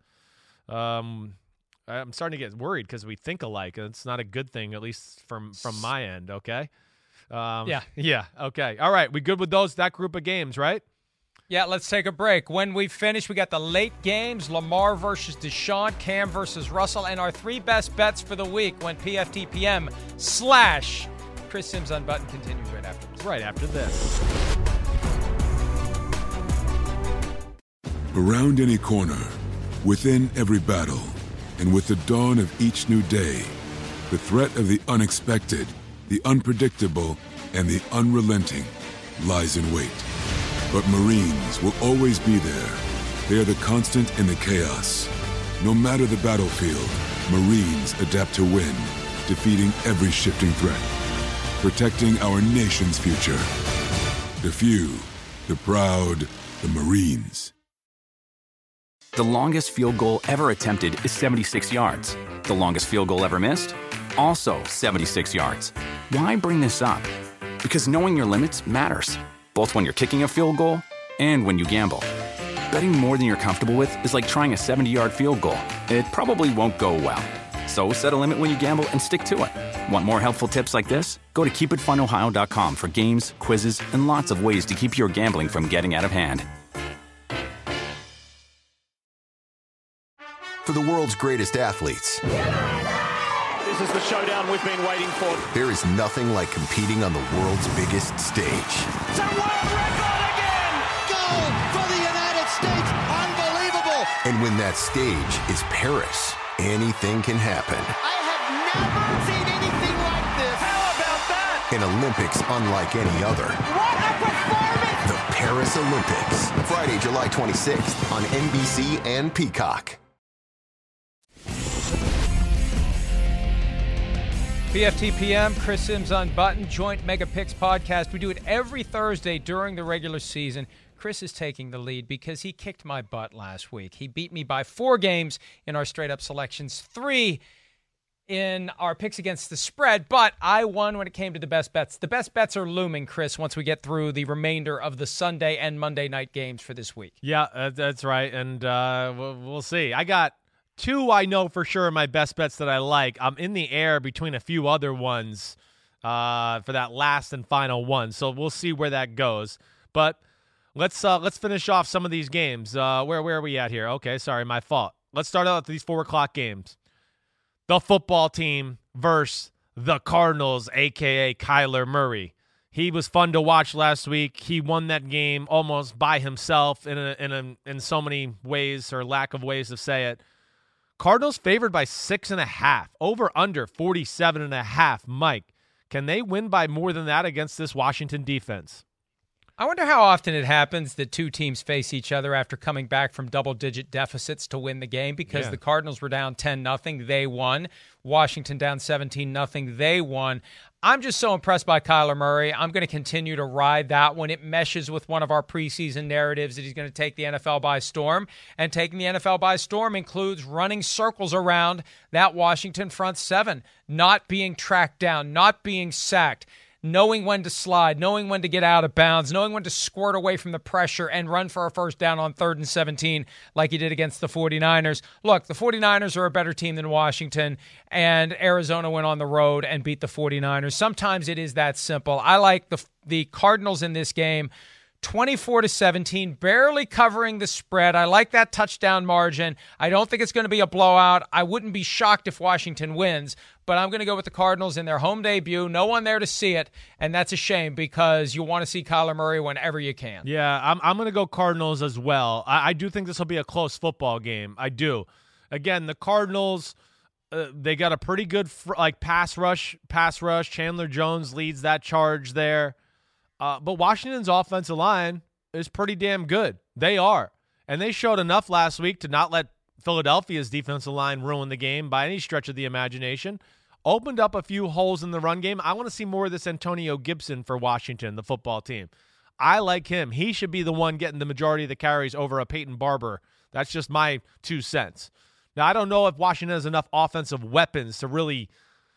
get worried because we think alike, and it's not a good thing, at least from my end, okay? Yeah, okay. All right, we good with that group of games, right? Yeah, let's take a break. When we finish, we got the late games, Lamar versus Deshaun, Cam versus Russell, and our three best bets for the week when PFTPM / Chris Sims Unbuttoned continues right after this. Right after this. Around any corner, within every battle, and with the dawn of each new day, the threat of the unexpected, the unpredictable, and the unrelenting lies in wait. But Marines will always be there. They are the constant in the chaos. No matter the battlefield, Marines adapt to win, defeating every shifting threat, protecting our nation's future. The few, the proud, the Marines. The longest field goal ever attempted is 76 yards. The longest field goal ever missed? Also 76 yards. Why bring this up? Because knowing your limits matters, both when you're kicking a field goal and when you gamble. Betting more than you're comfortable with is like trying a 70-yard field goal. It probably won't go well. So set a limit when you gamble and stick to it. Want more helpful tips like this? Go to keepitfunohio.com for games, quizzes, and lots of ways to keep your gambling from getting out of hand. For the world's greatest athletes, this is the showdown we've been waiting for. There is nothing like competing on the world's biggest stage. It's a world record again! Gold for the United States! Unbelievable! And when that stage is Paris, anything can happen. I have never seen anything like this! How about that? An Olympics unlike any other. What a performance! The Paris Olympics. Friday, July 26th on NBC and Peacock. PFTPM, Chris Sims Unbuttoned, joint Mega Picks podcast. We do it every Thursday during the regular season. Chris is taking the lead because he kicked my butt last week. He beat me by 4 games in our straight-up selections, 3 in our picks against the spread, but I won when it came to the best bets. The best bets are looming, Chris, once we get through the remainder of the Sunday and Monday night games for this week. Yeah, that's right, and we'll see. I got 2 I know for sure are my best bets that I like. I'm in the air between a few other ones for that last and final one, so we'll see where that goes. But let's finish off some of these games. Where are we at here? Okay, sorry, my fault. let's start out with these 4 o'clock games. The football team versus the Cardinals, a.k.a. Kyler Murray. He was fun to watch last week. He won that game almost by himself in so many ways, or lack of ways to say it. Cardinals favored by 6.5. Over under 47.5. Mike, can they win by more than that against this Washington defense? I wonder how often it happens that two teams face each other after coming back from double-digit deficits to win the game, because the Cardinals were down 10-0. They won. Washington down 17-0. They won. I'm just so impressed by Kyler Murray. I'm going to continue to ride that one. It meshes with one of our preseason narratives that he's going to take the NFL by storm. And taking the NFL by storm includes running circles around that Washington front seven, not being tracked down, not being sacked, knowing when to slide, knowing when to get out of bounds, knowing when to squirt away from the pressure and run for a first down on 3rd and 17 like he did against the 49ers. Look, the 49ers are a better team than Washington, and Arizona went on the road and beat the 49ers. Sometimes it is that simple. I like the Cardinals in this game, 24-17, barely covering the spread. I like that touchdown margin. I don't think it's going to be a blowout. I wouldn't be shocked if Washington wins, but I'm going to go with the Cardinals in their home debut. No one there to see it, and that's a shame because you want to see Kyler Murray whenever you can. Yeah, I'm going to go Cardinals as well. I do think this will be a close football game. I do. Again, the Cardinals, they got a pretty good pass rush. Chandler Jones leads that charge there. But Washington's offensive line is pretty damn good. They are. And they showed enough last week to not let Philadelphia's defensive line ruin the game by any stretch of the imagination. Opened up a few holes in the run game. I want to see more of this Antonio Gibson for Washington, the football team. I like him. He should be the one getting the majority of the carries over a Peyton Barber. That's just my 2 cents. Now, I don't know if Washington has enough offensive weapons to really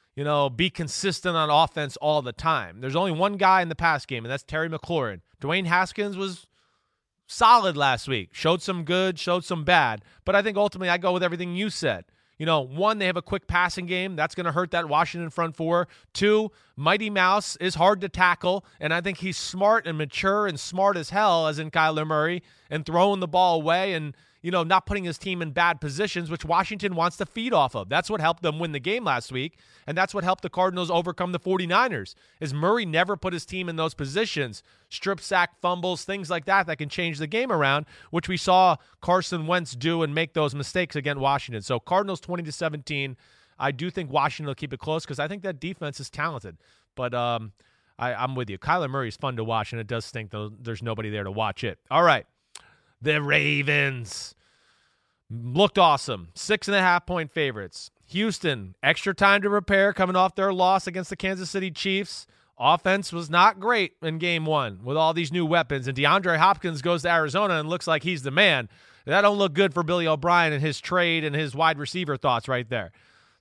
be consistent on offense all the time. There's only one guy in the pass game, and that's Terry McLaurin. Dwayne Haskins was solid last week. Showed some good, showed some bad. But I think ultimately I go with everything you said. One, they have a quick passing game. That's going to hurt that Washington front four. 2, Mighty Mouse is hard to tackle, and I think he's smart and mature and smart as hell, as in Kyler Murray, and throwing the ball away and not putting his team in bad positions, which Washington wants to feed off of. That's what helped them win the game last week, and that's what helped the Cardinals overcome the 49ers, is Murray never put his team in those positions, strip sack, fumbles, things like that can change the game around, which we saw Carson Wentz do and make those mistakes against Washington. So Cardinals 20-17. I do think Washington will keep it close because I think that defense is talented. But I'm with you. Kyler Murray is fun to watch, and it does stink, though there's nobody there to watch it. All right. The Ravens looked awesome. 6.5-point favorites. Houston, extra time to prepare coming off their loss against the Kansas City Chiefs. Offense was not great in game 1 with all these new weapons. And DeAndre Hopkins goes to Arizona and looks like he's the man. That don't look good for Billy O'Brien and his trade and his wide receiver thoughts right there.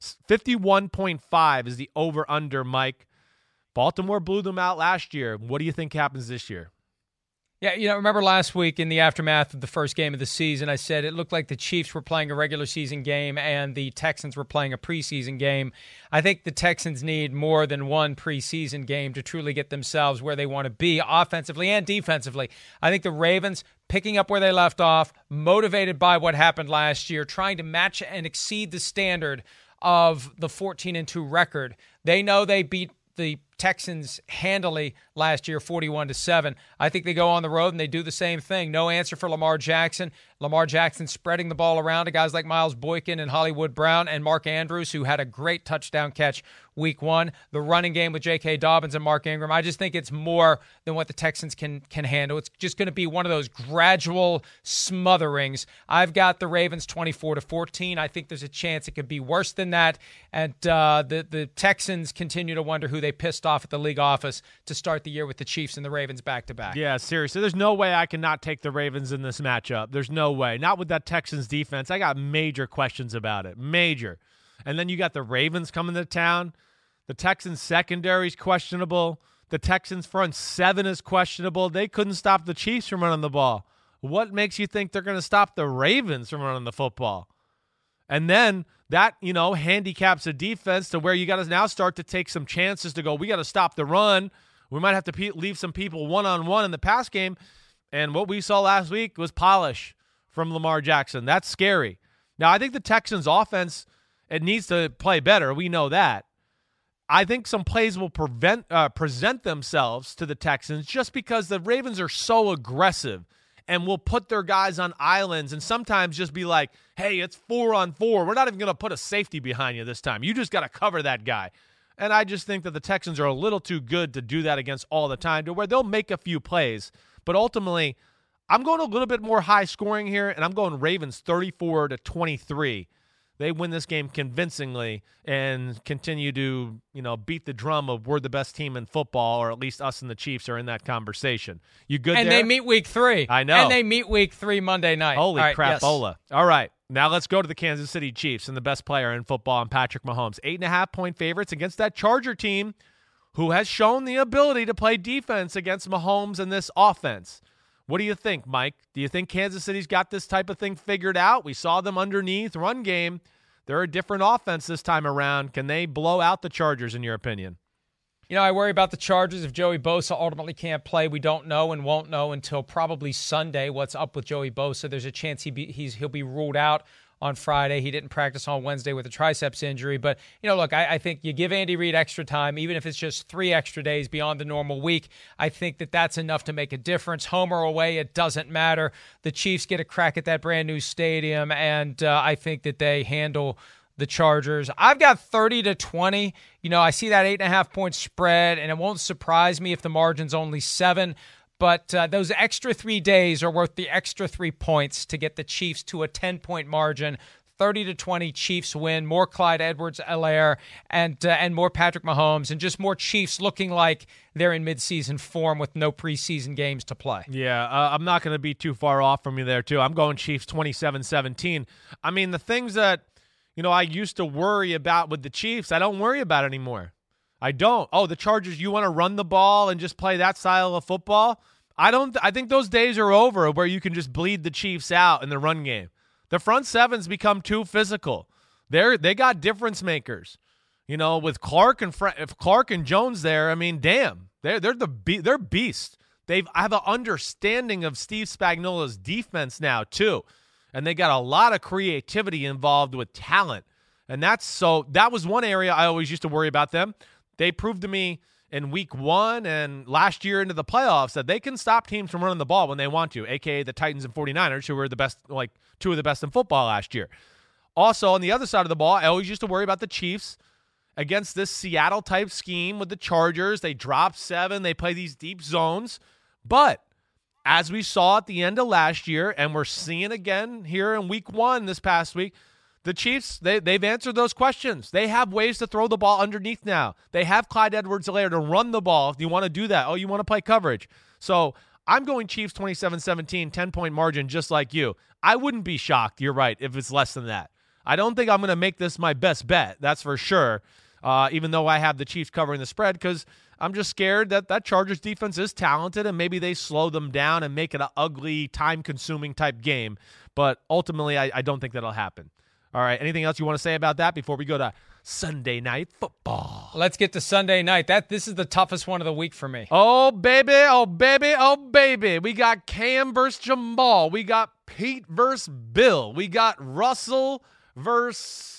51.5 is the over-under, Mike. Baltimore blew them out last year. What do you think happens this year? Yeah, remember last week in the aftermath of the first game of the season, I said it looked like the Chiefs were playing a regular season game and the Texans were playing a preseason game. I think the Texans need more than one preseason game to truly get themselves where they want to be offensively and defensively. I think the Ravens picking up where they left off, motivated by what happened last year, trying to match and exceed the standard of the 14-2 record. They know they beat the Texans handily last year, 41-7. I think they go on the road and they do the same thing. No answer for Lamar Jackson. Lamar Jackson spreading the ball around to guys like Miles Boykin and Hollywood Brown and Mark Andrews, who had a great touchdown catch week 1. The running game with J.K. Dobbins and Mark Ingram. I just think it's more than what the Texans can handle. It's just going to be one of those gradual smotherings. I've got the Ravens 24-14. I think there's a chance it could be worse than that. And the Texans continue to wonder who they pissed off at the league office to start the year with the Chiefs and the Ravens back-to-back. Yeah, seriously. There's no way I cannot take the Ravens in this matchup. There's no way. Not with that Texans defense. I got major questions about it. Major. And then you got the Ravens coming to town. The Texans secondary is questionable. The Texans front 7 is questionable. They couldn't stop the Chiefs from running the ball. What makes you think they're going to stop the Ravens from running the football? And then that, handicaps a defense to where you got to now start to take some chances to go, we got to stop the run. We might have to leave some people one-on-one in the pass game. And what we saw last week was polish from Lamar Jackson. That's scary. Now, I think the Texans' offense, it needs to play better. We know that. I think some plays will present themselves to the Texans just because the Ravens are so aggressive and will put their guys on islands and sometimes just be like, hey, it's 4-on-4. We're not even going to put a safety behind you this time. You just got to cover that guy. And I just think that the Texans are a little too good to do that against all the time, to where they'll make a few plays. But ultimately, I'm going a little bit more high scoring here, and I'm going Ravens 34-23. They win this game convincingly and continue to, beat the drum of we're the best team in football, or at least us and the Chiefs are in that conversation. You good and there? And they meet week 3. I know. And they meet week 3 Monday night. Holy crapola. Yes. All right. Now let's go to the Kansas City Chiefs and the best player in football, and Patrick Mahomes. 8.5-point favorites against that Charger team who has shown the ability to play defense against Mahomes and this offense. What do you think, Mike? Do you think Kansas City's got this type of thing figured out? We saw them underneath run game. They're a different offense this time around. Can they blow out the Chargers, in your opinion? I worry about the Chargers. If Joey Bosa ultimately can't play, we don't know and won't know until probably Sunday what's up with Joey Bosa. There's a chance he'll be ruled out on Friday. He didn't practice on Wednesday with a triceps injury. But, look, I think you give Andy Reid extra time, even if it's just 3 extra days beyond the normal week. I think that's enough to make a difference. Home or away, it doesn't matter. The Chiefs get a crack at that brand new stadium, and I think that they handle the Chargers. I've got 30-20. I see that 8.5-point spread, and it won't surprise me if the margin's only 7. But those extra 3 days are worth the extra 3 points to get the Chiefs to a 10-point margin. 30-20 Chiefs win. More Clyde Edwards-Helaire and more Patrick Mahomes, and just more Chiefs looking like they're in midseason form with no preseason games to play. Yeah, I'm not going to be too far off from you there, too. I'm going Chiefs 27-17. I mean, the things that I used to worry about with the Chiefs, I don't worry about anymore. I don't. Oh, the Chargers, you want to run the ball and just play that style of football? I think those days are over where you can just bleed the Chiefs out in the run game. The front sevens become too physical. They got difference makers. With Clark and Jones there, I mean, damn. They're beasts. I have an understanding of Steve Spagnuolo's defense now too. And they got a lot of creativity involved with talent. And that was one area I always used to worry about them. They proved to me in week 1 and last year into the playoffs that they can stop teams from running the ball when they want to, a.k.a. the Titans and 49ers, who were the best, 2 of the best in football last year. Also, on the other side of the ball, I always used to worry about the Chiefs against this Seattle-type scheme with the Chargers. They drop 7. They play these deep zones. But as we saw at the end of last year, and we're seeing again here in week 1 this past week, the Chiefs, they've answered those questions. They have ways to throw the ball underneath now. They have Clyde Edwards-Helaire to run the ball if you want to do that. Oh, you want to play coverage. So I'm going Chiefs 27-17, 10-point margin just like you. I wouldn't be shocked, you're right, if it's less than that. I don't think I'm going to make this my best bet, that's for sure, even though I have the Chiefs covering the spread, because I'm just scared that Chargers defense is talented and maybe they slow them down and make it an ugly, time-consuming type game. But ultimately, I don't think that'll happen. All right, anything else you want to say about that before we go to Sunday Night Football? Let's get to Sunday night. This is the toughest one of the week for me. Oh, baby, oh, baby, oh, baby. We got Cam versus Jamal. We got Pete versus Bill. We got Russell versus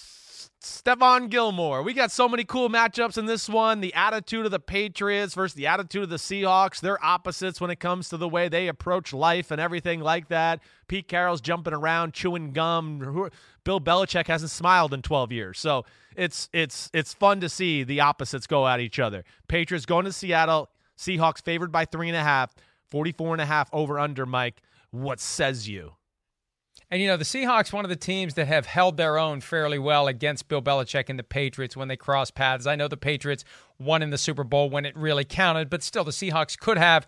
Stephon Gilmore. We got so many cool matchups in this one. The attitude of the Patriots versus the attitude of the Seahawks. They're opposites when it comes to the way they approach life and everything like that. Pete Carroll's jumping around, chewing gum. Bill Belichick hasn't smiled in 12 years. So it's fun to see the opposites go at each other. Patriots going to Seattle. Seahawks favored by 3.5. 44.5 over under, Mike. What says you? And, the Seahawks, one of the teams that have held their own fairly well against Bill Belichick and the Patriots when they cross paths. I know the Patriots won in the Super Bowl when it really counted, but still the Seahawks could have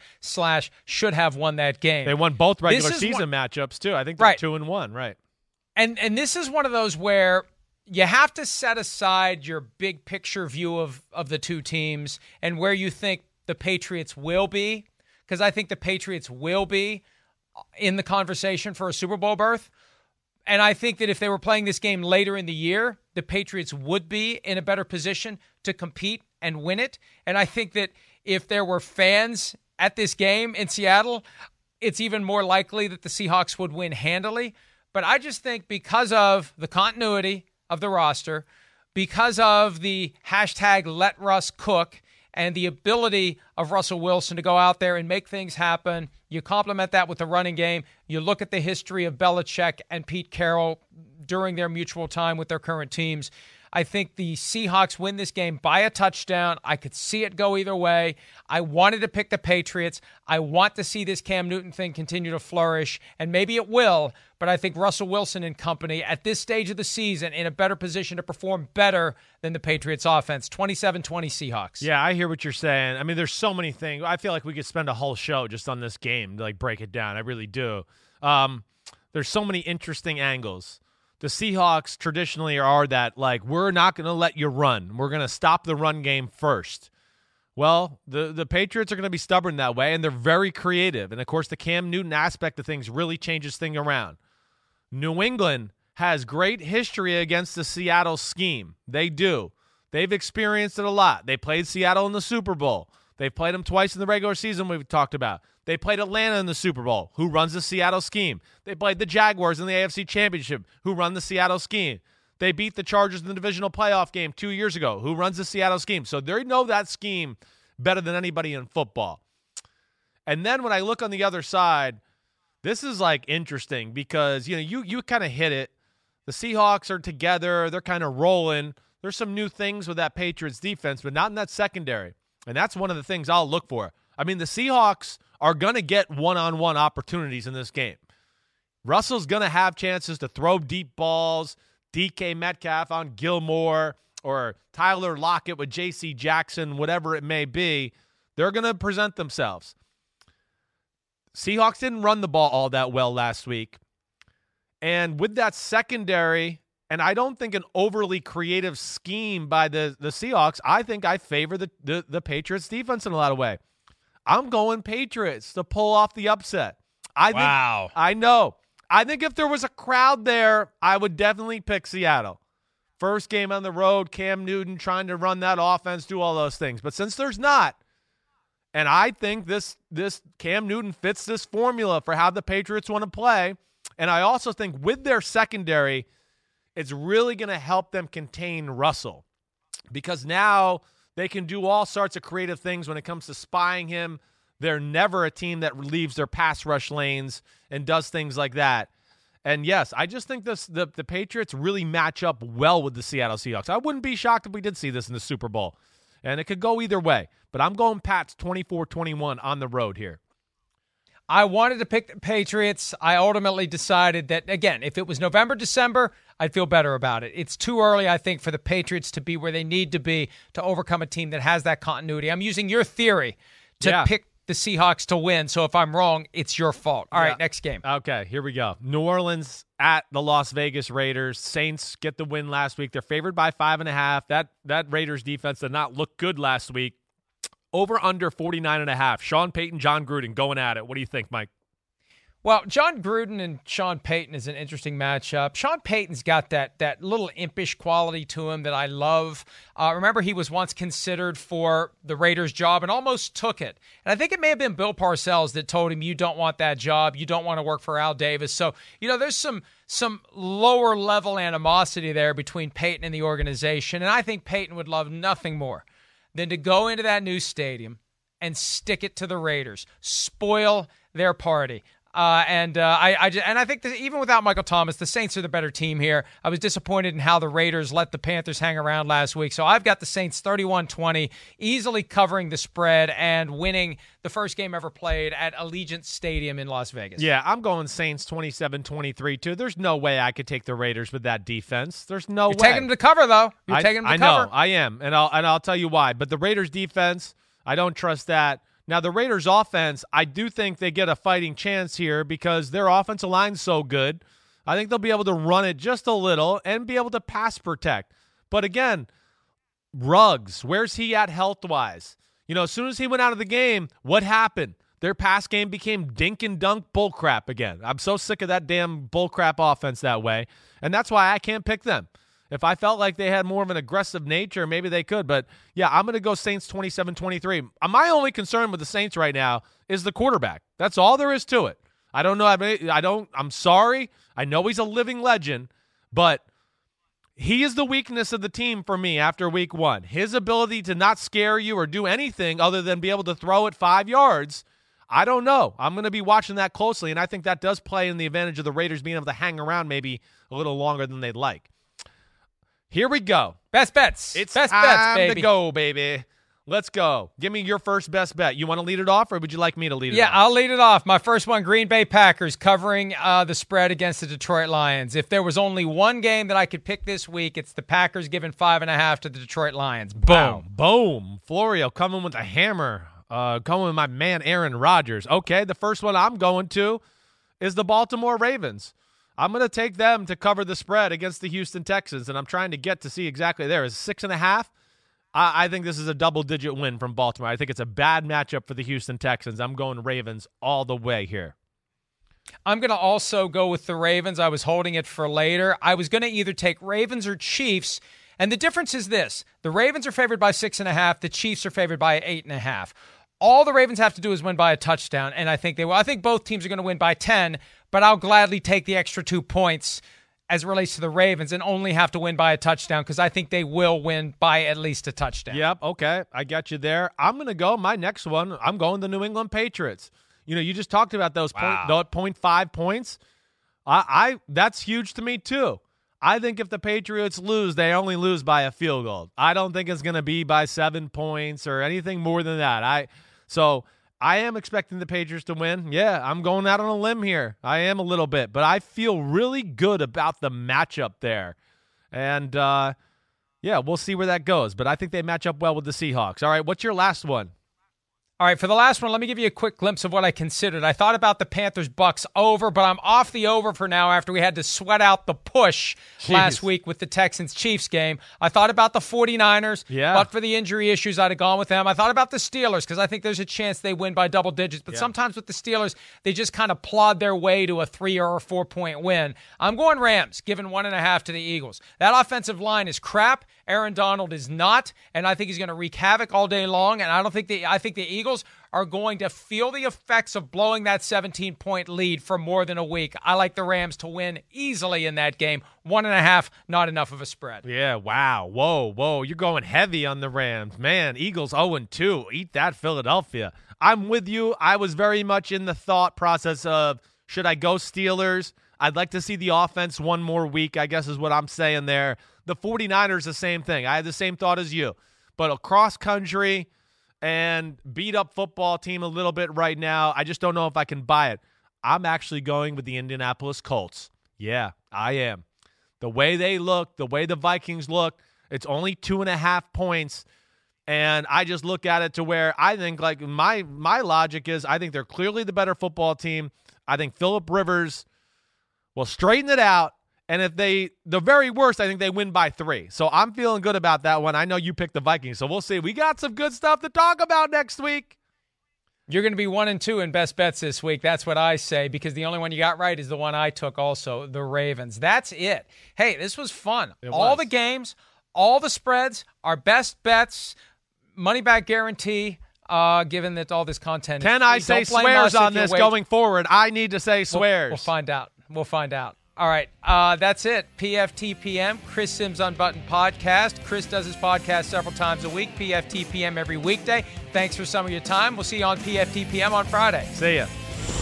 / should have won that game. They won both regular season matchups, too. I think they're 2-1, right? And this is one of those where you have to set aside your big picture view of the two teams and where you think the Patriots will be, because I think the Patriots will be in the conversation for a Super Bowl berth. And I think that if they were playing this game later in the year, the Patriots would be in a better position to compete and win it. And I think that if there were fans at this game in Seattle, it's even more likely that the Seahawks would win handily. But I just think because of the continuity of the roster, because of the hashtag let Russ cook, and the ability of Russell Wilson to go out there and make things happen, you complement that with the running game. You look at the history of Belichick and Pete Carroll during their mutual time with their current teams. I think the Seahawks win this game by a touchdown. I could see it go either way. I wanted to pick the Patriots. I want to see this Cam Newton thing continue to flourish, and maybe it will, but I think Russell Wilson and company at this stage of the season in a better position to perform better than the Patriots offense. 27-20 Seahawks. Yeah, I hear what you're saying. I mean, there's so many things. I feel like we could spend a whole show just on this game to break it down. I really do. There's so many interesting angles. The Seahawks traditionally are that, we're not going to let you run. We're going to stop the run game first. Well, the Patriots are going to be stubborn that way, and they're very creative. And, of course, the Cam Newton aspect of things really changes things around. New England has great history against the Seattle scheme. They do. They've experienced it a lot. They played Seattle in the Super Bowl. They've played them twice in the regular season we've talked about. They played Atlanta in the Super Bowl, who runs the Seattle scheme. They played the Jaguars in the AFC Championship, who run the Seattle scheme. They beat the Chargers in the divisional playoff game 2 years ago, who runs the Seattle scheme. So they know that scheme better than anybody in football. And then when I look on the other side, this is interesting because, you kind of hit it. The Seahawks are together. They're kind of rolling. There's some new things with that Patriots defense, but not in that secondary. And that's one of the things I'll look for. I mean, the Seahawks are going to get one-on-one opportunities in this game. Russell's going to have chances to throw deep balls, DK Metcalf on Gilmore, or Tyler Lockett with J.C. Jackson, whatever it may be. They're going to present themselves. Seahawks didn't run the ball all that well last week. And with that secondary, and I don't think an overly creative scheme by the Seahawks, I think I favor the Patriots defense in a lot of ways. I'm going Patriots to pull off the upset. Wow. I know. I think if there was a crowd there, I would definitely pick Seattle. First game on the road, Cam Newton trying to run that offense, do all those things. But since there's not, and I think this Cam Newton fits this formula for how the Patriots want to play, and I also think with their secondary, it's really going to help them contain Russell because now they can do all sorts of creative things when it comes to spying him. They're never a team that leaves their pass rush lanes and does things like that. And, yes, I just think the Patriots really match up well with the Seattle Seahawks. I wouldn't be shocked if we did see this in the Super Bowl. And it could go either way. But I'm going Pats 24-21 on the road here. I wanted to pick the Patriots. I ultimately decided that, again, if it was November, December, I'd feel better about it. It's too early, I think, for the Patriots to be where they need to be to overcome a team that has that continuity. I'm using your theory to pick the Seahawks to win. So if I'm wrong, it's your fault. All right, next game. Okay, here we go. New Orleans at the Las Vegas Raiders. Saints get the win last week. They're favored by 5.5. That Raiders defense did not look good last week. Over under 49.5. Sean Payton, John Gruden going at it. What do you think, Mike? Well, John Gruden and Sean Payton is an interesting matchup. Sean Payton's got that little impish quality to him that I love. Remember, he was once considered for the Raiders job and almost took it. And I think it may have been Bill Parcells that told him, you don't want that job. You don't want to work for Al Davis. So, there's some lower level animosity there between Payton and the organization. And I think Payton would love nothing more than to go into that new stadium and stick it to the Raiders, spoil their party. I think that even without Michael Thomas, the Saints are the better team here. I was disappointed in how the Raiders let the Panthers hang around last week. So I've got the Saints 31-20, easily covering the spread and winning the first game ever played at Allegiant Stadium in Las Vegas. Yeah, I'm going Saints 27-23 too. There's no way I could take the Raiders with that defense. There's no way. You're taking them to cover, though. You're taking them to cover. I know, I am, and I'll tell you why. But the Raiders defense, I don't trust that. Now, the Raiders' offense, I do think they get a fighting chance here because their offensive line's so good. I think they'll be able to run it just a little and be able to pass protect. But again, Ruggs, where's he at health-wise? As soon as he went out of the game, what happened? Their pass game became dink and dunk bullcrap again. I'm so sick of that damn bullcrap offense that way, and that's why I can't pick them. If I felt like they had more of an aggressive nature, maybe they could. But, yeah, I'm going to go Saints 27-23. My only concern with the Saints right now is the quarterback. That's all there is to it. I don't know. I'm sorry. I know he's a living legend, but he is the weakness of the team for me after week 1. His ability to not scare you or do anything other than be able to throw it 5 yards, I don't know. I'm going to be watching that closely, and I think that does play in the advantage of the Raiders being able to hang around maybe a little longer than they'd like. Here we go. Best bets. It's best time bets, baby. to go, baby. Let's go. Give me your first best bet. You want to lead it off, or would you like me to lead it off? Yeah, I'll lead it off. My first one, Green Bay Packers covering the spread against the Detroit Lions. If there was only one game that I could pick this week, it's the Packers giving 5.5 to the Detroit Lions. Boom. Wow. Boom. Florio coming with a hammer. Coming with my man Aaron Rodgers. Okay, the first one I'm going to is the Baltimore Ravens. I'm going to take them to cover the spread against the Houston Texans, and I'm trying to get to see exactly there. Is 6.5? I think this is a double-digit win from Baltimore. I think it's a bad matchup for the Houston Texans. I'm going Ravens all the way here. I'm going to also go with the Ravens. I was holding it for later. I was going to either take Ravens or Chiefs, and the difference is this. The Ravens are favored by 6.5. The Chiefs are favored by 8.5. All the Ravens have to do is win by a touchdown, and I think they will. I think both teams are going to win by 10, but I'll gladly take the extra 2 points as it relates to the Ravens and only have to win by a touchdown because I think they will win by at least a touchdown. Yep, okay. I got you there. I'm going to go, my next one, I'm going the New England Patriots. You know, you just talked about those 0.5 points. That's huge to me too. I think if the Patriots lose, they only lose by a field goal. I don't think it's going to be by 7 points or anything more than that. So I am expecting the Patriots to win. Yeah, I'm going out on a limb here. I am a little bit, but I feel really good about the matchup there. And, yeah, we'll see where that goes. But I think they match up well with the Seahawks. All right, what's your last one? All right, for the last one, let me give you a quick glimpse of what I considered. I thought about the Panthers-Bucks over, but I'm off the over for now after we had to sweat out the push last week with the Texans-Chiefs game. I thought about the 49ers, but for the injury issues, I'd have gone with them. I thought about the Steelers because I think there's a chance they win by double digits, but sometimes with the Steelers, they just kind of plod their way to a 3 or a 4 point win. I'm going Rams, giving 1.5 to the Eagles. That offensive line is crap. Aaron Donald is not, and I think he's going to wreak havoc all day long, and I think the Eagles are going to feel the effects of blowing that 17-point lead for more than a week. I like the Rams to win easily in that game. 1.5, not enough of a spread. Yeah, wow. Whoa. You're going heavy on the Rams. Man, Eagles 0-2. Eat that, Philadelphia. I'm with you. I was very much in the thought process of, should I go Steelers? I'd like to see the offense one more week, I guess is what I'm saying there. The 49ers, the same thing. I had the same thought as you. But across country and beat up football team a little bit right now, I just don't know if I can buy it. I'm actually going with the Indianapolis Colts. Yeah, I am. The way they look, the way the Vikings look, it's only 2.5 points. And I just look at it to where I think, like, my logic is I think they're clearly the better football team. I think Phillip Rivers will straighten it out. And if the very worst, I think they win by 3. So I'm feeling good about that one. I know you picked the Vikings, so we'll see. We got some good stuff to talk about next week. You're going to be 1-2 in best bets this week. That's what I say, because the only one you got right is the one I took also, the Ravens. That's it. Hey, this was fun. All the games, all the spreads, our best bets, money back guarantee, given that all this content Can I say swears on this going forward? I need to say swears. We'll find out. All right, that's it. PFTPM, Chris Sims Unbuttoned Podcast. Chris does his podcast several times a week. PFTPM every weekday. Thanks for some of your time. We'll see you on PFTPM on Friday. See ya.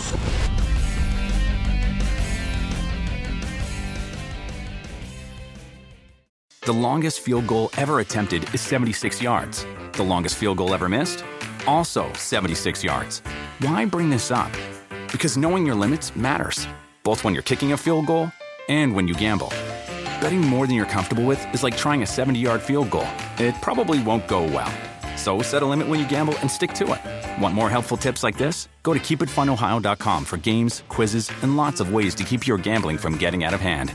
The longest field goal ever attempted is 76 yards. The longest field goal ever missed? Also 76 yards. Why bring this up? Because knowing your limits matters, both when you're kicking a field goal and when you gamble. Betting more than you're comfortable with is like trying a 70-yard field goal. It probably won't go well. So set a limit when you gamble and stick to it. Want more helpful tips like this? Go to keepitfunohio.com for games, quizzes, and lots of ways to keep your gambling from getting out of hand.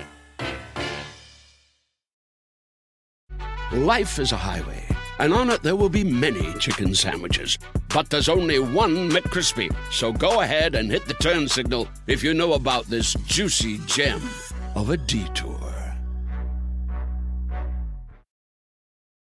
Life is a highway, and on it there will be many chicken sandwiches. But there's only one McCrispy. So go ahead and hit the turn signal if you know about this juicy gem of a detour.